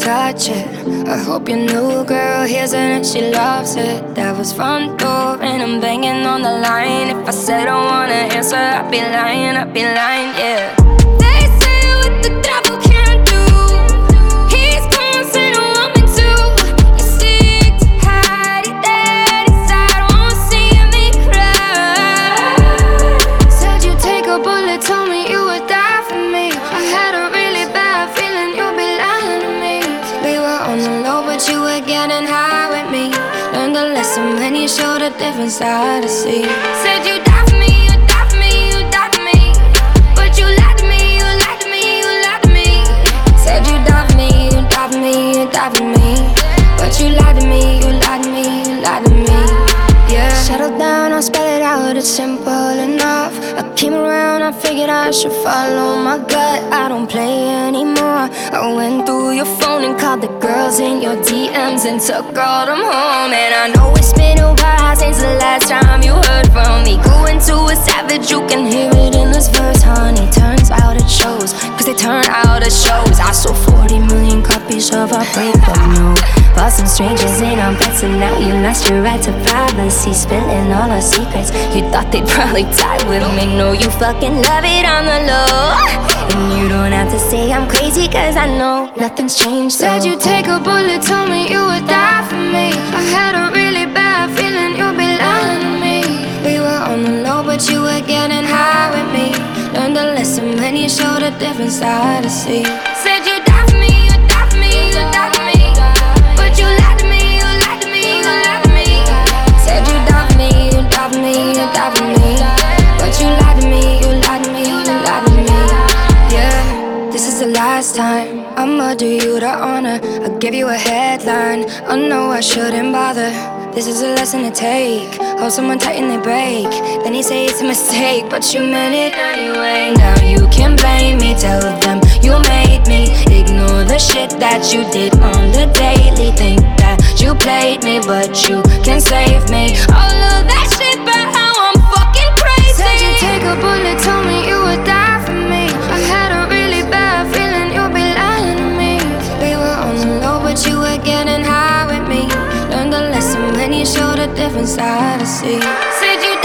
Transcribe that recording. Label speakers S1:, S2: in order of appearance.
S1: touch it. I hope your new girl hears it and she loves it. Devil's front door and I'm banging on the line. If I said I wanna answer, I'd be lying, yeah. They say what the devil can't do, he's causing a woman too. You seek to hide it dead inside, won't see me cry. Said you'd take a bullet, told me you would die for me. I had a really bad feeling you'd be lying to me. We were on the low, but you were getting high with me. Learned a lesson when you showed a different side to see. Said you die for me, you die for me, you die for me, but you lied to me, you lied to me, you lied to me. Said you die for me, you die for me, you die for me, but you lied to me, you lied to me, you lied to me. Yeah. Settle down, I'll spell it out, it's simple enough. I came around, I figured I should follow my gut. I don't play anymore. I went through your phone and called the girls in your DMs and took all them home. And I know it's been a while since the last time you heard from me. Going to a savage, you can hear it in this verse, honey. Turns out it shows, cause they turn out it shows. I sold 40 million copies of our breakup, no. Bought some strangers in our beds and now you lost your right to privacy. Spilling all our secrets, you thought they'd probably die with me. No, you fucking love it on the low. And you don't have to say I'm crazy, cause I know nothing's changed. Said you'd take a bullet, told me you would die for me. I had a really bad feeling you'd be lying to me. We were on the low, but you were getting high with me. Learned a lesson when you showed a different side to see. Said you die for me, you die for me, you die for me, but you lied to me, you lied to me, you lied to me. Said you die for me, you die for me, you die for me, but you lied to me, you lied to me, you lied to me. Yeah, this is the last time I'ma do you the honor. I'll give you a headline, I know I shouldn't bother. This is a lesson to take, hold someone tight and they break. Then you say it's a mistake, but you meant it anyway. Now you can blame me, tell them you made me. Ignore the shit that you did on the daily. Think that you played me, but you can save me. All of that shit, but how I'm fucking crazy. Said you'd take a bullet, told me you would die for me. I had a really bad feeling you'd be lying to me. We were on the low, but you were getting high with me. Learned a lesson when you showed a different side to see. Said you